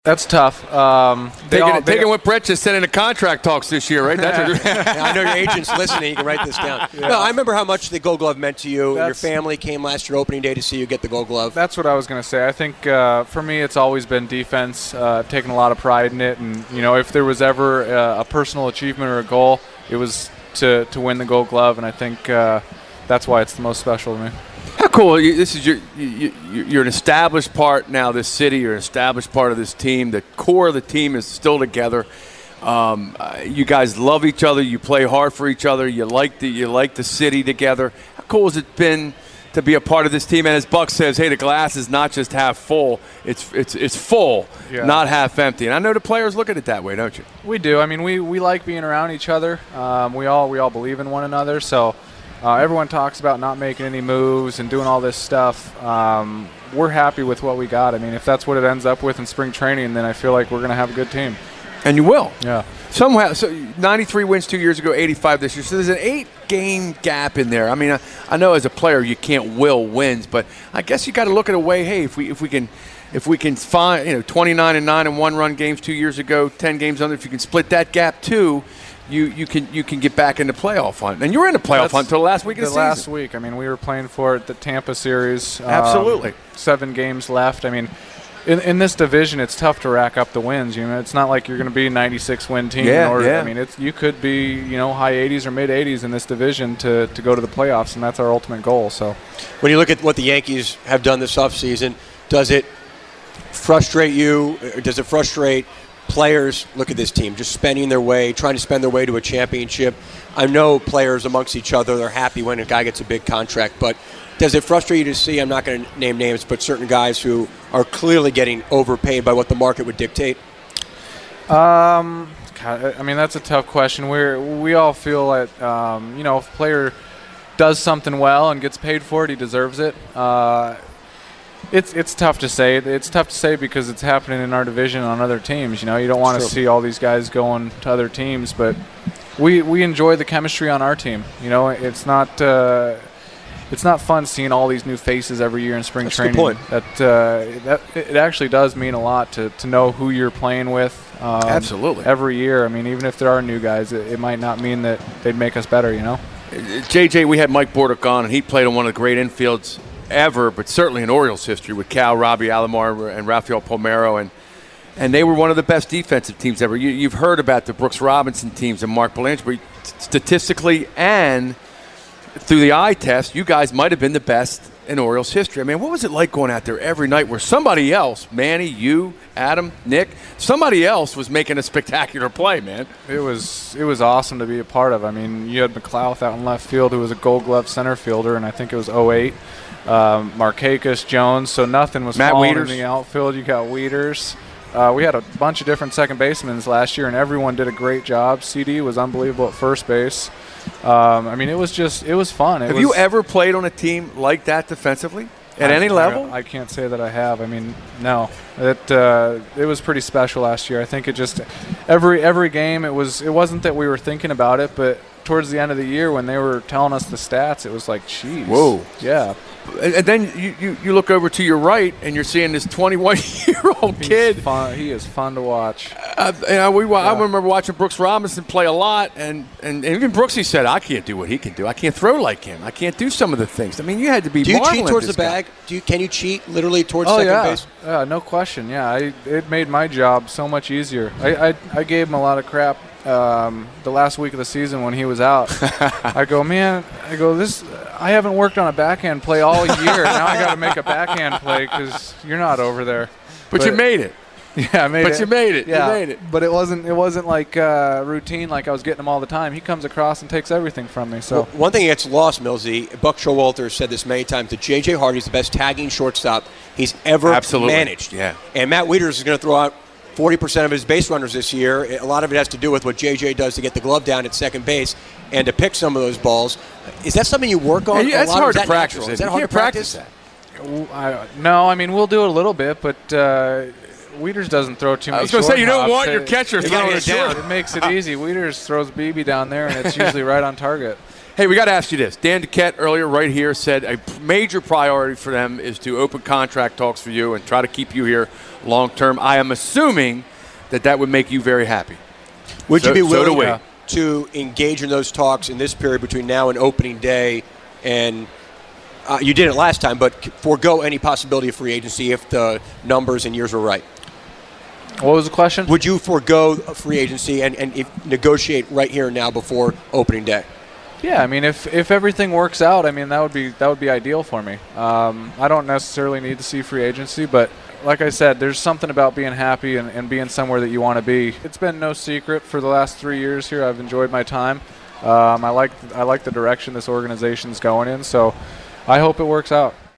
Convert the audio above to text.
That's tough. Taking what Brett just said in the contract talks this year, right? That's I know your agent's listening. You can write this down. Yeah. No, I remember how much the Gold Glove meant to you. Your family came last year opening day to see you get the Gold Glove. That's what I was going to say. I think for me it's always been defense. I've taken a lot of pride in it. And, if there was ever a personal achievement or a goal, it was to win the Gold Glove. And I think that's why it's the most special to me. How cool! This is you're an established part now of this city. You're an established part of this team. The core of the team is still together. You guys love each other. You play hard for each other. You like the city together. How cool has it been to be a part of this team? And as Buck says, hey, the glass is not just half full. It's full, not half empty. And I know the players look at it that way, don't you? We do. I mean, we like being around each other. We all believe in one another. So. Everyone talks about not making any moves and doing all this stuff. We're happy with what we got. I mean, if that's what it ends up with in spring training, then I feel like we're going to have a good team. And you will. Yeah. Somehow, so 93 wins 2 years ago, 85 this year. So there's an 8-game gap in there. I mean, I know as a player you can't will wins, but I guess you got to look at a way. Hey, if we can find 29 and 9 and 1-run games 2 years ago, 10 games under. If you can split that gap too. You can get back into playoff hunt. And you were in the playoff hunt until the last week of the season. Last week. I mean, we were playing for the Tampa series. Absolutely. 7 games left. I mean, in this division, it's tough to rack up the wins. It's not like you're going to be a 96-win team. I mean, you could be, high 80s or mid 80s in this division to go to the playoffs, and that's our ultimate goal. So, when you look at what the Yankees have done this offseason, does it frustrate you? Or does it frustrate players? Look at this team just trying to spend their way to a championship. I know players amongst each other, they're happy when a guy gets a big contract, but does it frustrate you to see, I'm not going to name names, but certain guys who are clearly getting overpaid by what the market would dictate? God, I mean, that's a tough question. We all feel that, if a player does something well and gets paid for it, he deserves it. It's tough to say. It's tough to say because it's happening in our division on other teams. You don't want to see all these guys going to other teams, but we enjoy the chemistry on our team. It's not fun seeing all these new faces every year in spring training. That's a good point. It actually does mean a lot to know who you're playing with. Absolutely. Every year. I mean, even if there are new guys, it might not mean that they'd make us better. JJ, we had Mike Bordick on, and he played on one of the great infields ever, but certainly in Orioles history with Cal, Robbie Alomar, and Rafael Palmeiro, and they were one of the best defensive teams ever. You've heard about the Brooks Robinson teams and Mark Belanger, but statistically and through the eye test, you guys might have been the best in Orioles history. I mean, what was it like going out there every night where somebody else, Manny, you, Adam, Nick, somebody else was making a spectacular play, man? It was awesome to be a part of. I mean, you had McLouth out in left field, who was a Gold Glove center fielder, and I think it was 08. Markakis, Jones, so nothing was falling in the outfield. You got Wieters. We had a bunch of different second basemen last year, and everyone did a great job. CD was unbelievable at first base. I mean, it was fun. Have you ever played on a team like that defensively at any level? I can't say that I have. I mean, no. It was pretty special last year. I think it just every game it wasn't that we were thinking about it, but towards the end of the year when they were telling us the stats, it was like, geez. Whoa. Yeah. And then you look over to your right, and you're seeing this 21-year-old kid. He is fun to watch. I remember watching Brooks Robinson play a lot, and even Brooksy said, I can't do what he can do. I can't throw like him. I can't do some of the things. I mean, you had to be marveling. Do you cheat towards the bag? Can you cheat literally towards second base? Yeah, no question. Yeah, it made my job so much easier. I gave him a lot of crap the last week of the season when he was out. I haven't worked on a backhand play all year. Now I got to make a backhand play because you're not over there. But you made it. Yeah, I made it. But you made it. Yeah, you made it. But it wasn't like routine, like I was getting him all the time. He comes across and takes everything from me. So one thing that gets lost, Millsy, Buck Showalter said this many times, that J.J. Hardy's the best tagging shortstop he's ever managed. Yeah. And Matt Wieters is going to throw out 40% of his base runners this year. A lot of it has to do with what J.J. does to get the glove down at second base and to pick some of those balls. Is that something you work on? Yeah, it's hard to practice. Is that hard to practice? No, I mean, we'll do it a little bit, but Wieters doesn't throw too many. I was going to say, you don't want your catcher throwing it down. It makes it easy. Wieters throws BB down there, and it's usually right on target. Hey, we got to ask you this. Dan Duquette earlier right here said a major priority for them is to open contract talks for you and try to keep you here long term. I am assuming that would make you very happy. Would you be willing to engage in those talks in this period between now and opening day? And you did it last time, but forego any possibility of free agency if the numbers and years were right. What was the question? Would you forego a free agency and negotiate right here and now before opening day? Yeah, I mean, if everything works out, I mean, that would be ideal for me. I don't necessarily need to see free agency, but like I said, there's something about being happy and being somewhere that you want to be. It's been no secret for the last 3 years here. I've enjoyed my time. I like the direction this organization's going in, so I hope it works out.